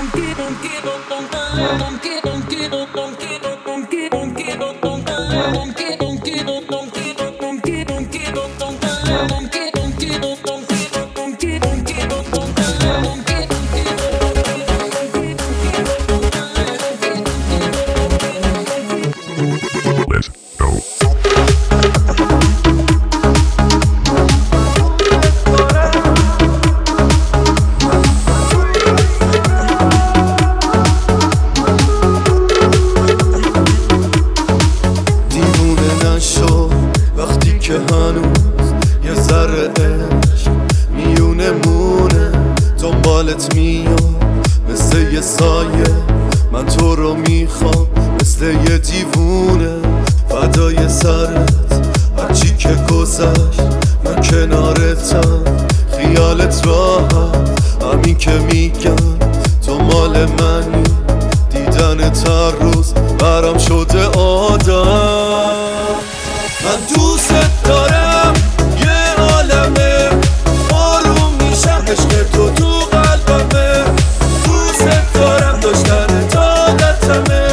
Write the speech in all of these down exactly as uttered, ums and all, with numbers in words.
دنبالت میام مثل یه سایه، من تو رو میخوام مثل یه دیوونه، فدای سرت هرچی که گذشت من کنارتم، خیالت راحت همین که میگن تو مال منی، دیدنت هر روز برام شده عادت. من دوست دارم یه عالمه آروم میشم، عشق تو تو قلبمه، دوست دارم داشتن عادتمه،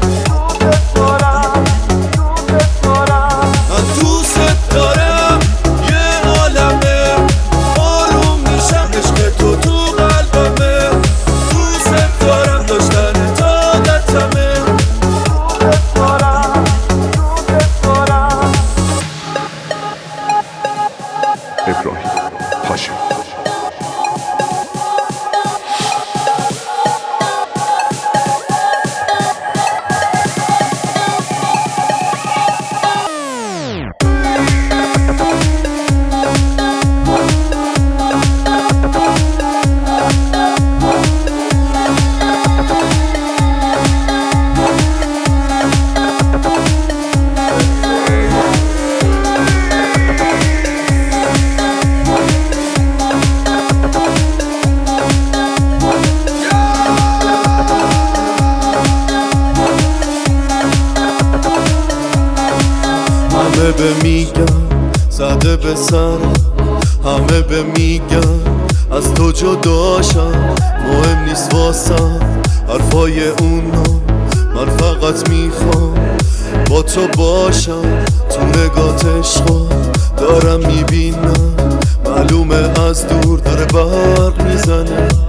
من دوست دارم یه عالمه آروم میشم، عشق تو تو قلبمه، دوست دارم داشتن عادتمه. ابراهیم هاشمی. همه به میگن زده به سرم، همه به میگن از تو جداشم، مهم نیست واسم حرفای اونا، من فقط میخوام با تو باشم، تو نگات عشقا دارم میبینم، معلومه از دور داره برق میزنه.